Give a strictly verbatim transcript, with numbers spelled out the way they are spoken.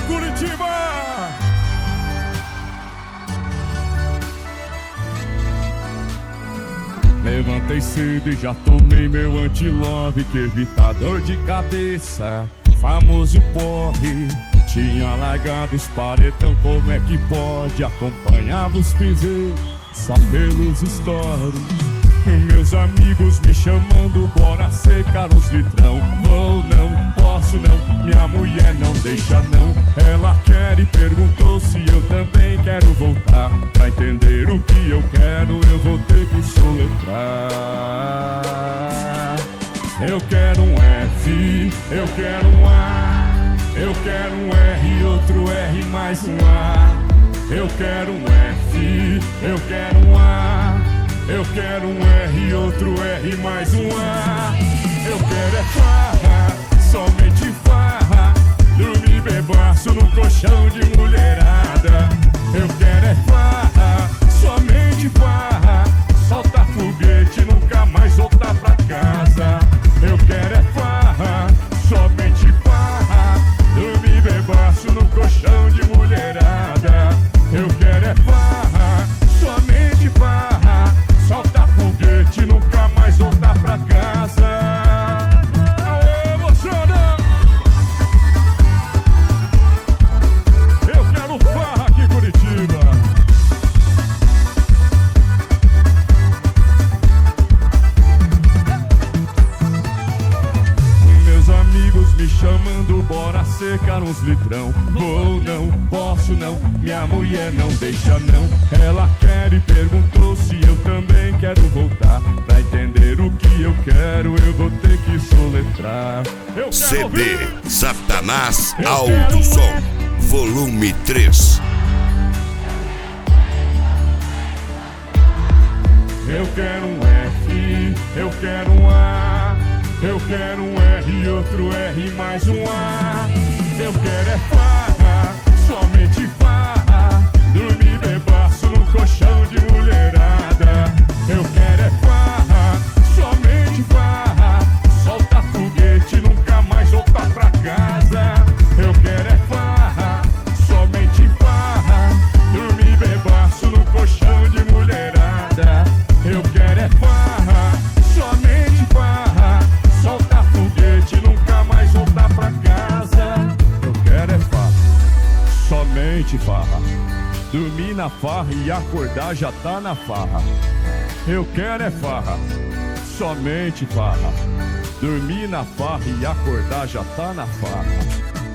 Curitiba! Levantei cedo e já tomei meu anti-love, que evita dor de cabeça, famoso porre. Tinha largado os paretão, como é que pode? Acompanhava os piseiros só pelos stories. Meus amigos me chamando, bora secar os litrão. Vou não, posso não, minha mulher não deixa não. Ela quer e perguntou se eu também quero voltar. Pra entender o que eu quero eu vou ter que soletrar. Eu quero um F, eu quero um A, eu quero um R, outro R mais um A. Eu quero um F, eu quero um A, eu quero um R, outro R mais um A. Eu quero é farra, somente farra, dormir bebaço no colchão de mulherada. Eu quero é farra, somente farra, solta foguete, nunca mais voltar pra casa. Eu quero é farra, somente farra, dormir bebaço no colchão de mulherada. Eu quero é farra, somente farra, solta foguete, nunca mais voltar pra casa. Aê, moçada! Eu quero farra aqui em Curitiba. Meus amigos me chamando, bora secar uns litrão. Vou não, posso não, minha mulher não deixa não. Ela quer e perguntou se eu também quero voltar. Pra entender o que eu quero eu vou ter que soletrar. Eu C D ouvir. Satanás Eu Alto quero Som, um volume três. Eu quero um F, eu quero um A, eu quero um R, outro R mais um A. Eu quero é farra, somente farra, dormir bebaço no colchão de mulherada. Eu quero é farra, somente farra, solta foguete, nunca mais voltar pra casa. Eu quero é farra, somente farra, dormir bebaço no colchão de mulherada. Eu quero é farra, somente farra, solta foguete, nunca mais voltar pra casa. Eu quero é farra, somente farra, dormir na farra e acordar já tá na farra. Eu quero é farra, somente farra, dormir na farra e acordar já tá na farra.